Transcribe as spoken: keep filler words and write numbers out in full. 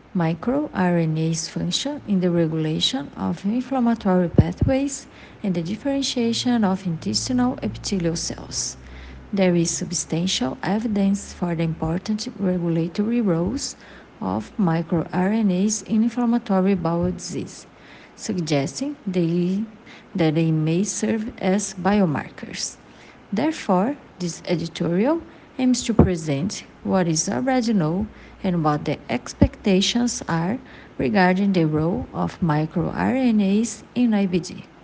microRNA's function in the regulation of inflammatory pathways and the differentiation of intestinal epithelial cells. There is substantial evidence for the important regulatory roles of microRNAs in inflammatory bowel disease, suggesting they, that they may serve as biomarkers. Therefore, this editorial aims to present what is already known and what the expectations are regarding the role of microRNAs in I B D.